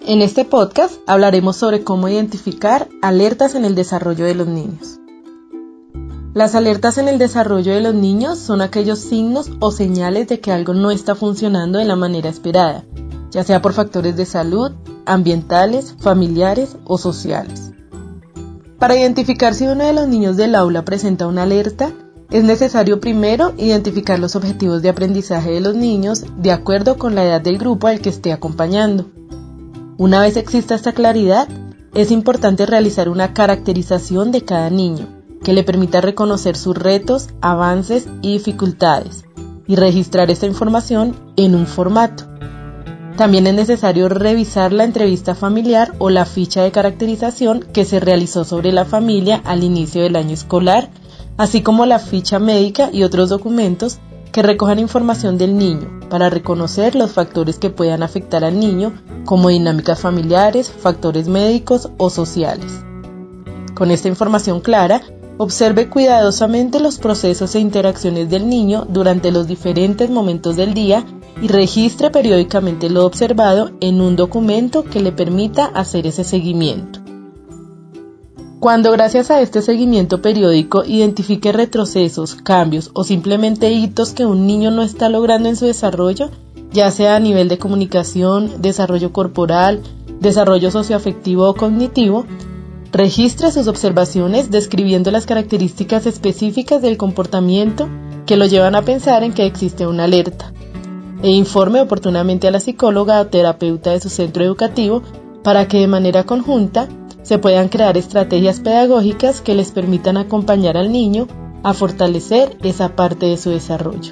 En este podcast hablaremos sobre cómo identificar alertas en el desarrollo de los niños. Las alertas en el desarrollo de los niños son aquellos signos o señales de que algo no está funcionando de la manera esperada, ya sea por factores de salud, ambientales, familiares o sociales. Para identificar si uno de los niños del aula presenta una alerta, es necesario primero identificar los objetivos de aprendizaje de los niños de acuerdo con la edad del grupo al que esté acompañando. Una vez exista esta claridad, es importante realizar una caracterización de cada niño, que le permita reconocer sus retos, avances y dificultades, y registrar esta información en un formato. También es necesario revisar la entrevista familiar o la ficha de caracterización que se realizó sobre la familia al inicio del año escolar, así como la ficha médica y otros documentos que recojan información del niño para reconocer los factores que puedan afectar al niño, como dinámicas familiares, factores médicos o sociales. Con esta información clara, observe cuidadosamente los procesos e interacciones del niño durante los diferentes momentos del día y registre periódicamente lo observado en un documento que le permita hacer ese seguimiento. Cuando gracias a este seguimiento periódico identifique retrocesos, cambios o simplemente hitos que un niño no está logrando en su desarrollo, ya sea a nivel de comunicación, desarrollo corporal, desarrollo socioafectivo o cognitivo, registre sus observaciones describiendo las características específicas del comportamiento que lo llevan a pensar en que existe una alerta, e informe oportunamente a la psicóloga o terapeuta de su centro educativo para que de manera conjunta se puedan crear estrategias pedagógicas que les permitan acompañar al niño a fortalecer esa parte de su desarrollo.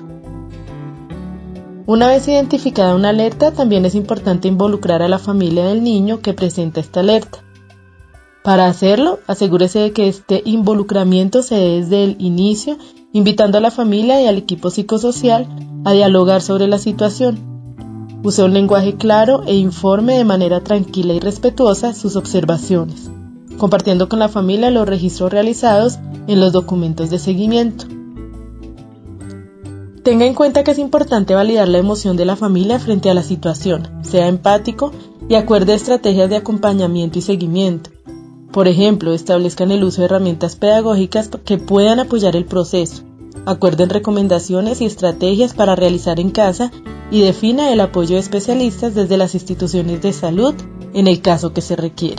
Una vez identificada una alerta, también es importante involucrar a la familia del niño que presenta esta alerta. Para hacerlo, asegúrese de que este involucramiento se dé desde el inicio, invitando a la familia y al equipo psicosocial a dialogar sobre la situación. Use un lenguaje claro e informe de manera tranquila y respetuosa sus observaciones, compartiendo con la familia los registros realizados en los documentos de seguimiento. Tenga en cuenta que es importante validar la emoción de la familia frente a la situación, sea empático y acuerde estrategias de acompañamiento y seguimiento. Por ejemplo, establezcan el uso de herramientas pedagógicas que puedan apoyar el proceso. Acuerden recomendaciones y estrategias para realizar en casa y defina el apoyo de especialistas desde las instituciones de salud en el caso que se requiera.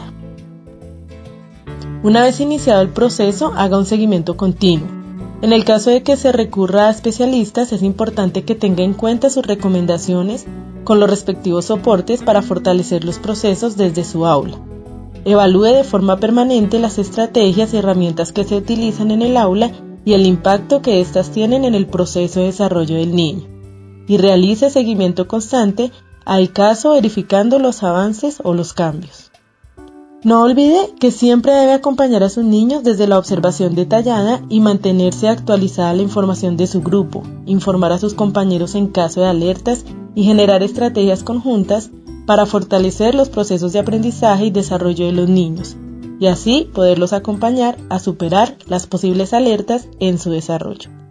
Una vez iniciado el proceso, haga un seguimiento continuo. En el caso de que se recurra a especialistas, es importante que tenga en cuenta sus recomendaciones con los respectivos soportes para fortalecer los procesos desde su aula. Evalúe de forma permanente las estrategias y herramientas que se utilizan en el aula y el impacto que éstas tienen en el proceso de desarrollo del niño. Y realice seguimiento constante al caso verificando los avances o los cambios. No olvide que siempre debe acompañar a sus niños desde la observación detallada y mantenerse actualizada la información de su grupo, informar a sus compañeros en caso de alertas y generar estrategias conjuntas para fortalecer los procesos de aprendizaje y desarrollo de los niños, y así poderlos acompañar a superar las posibles alertas en su desarrollo.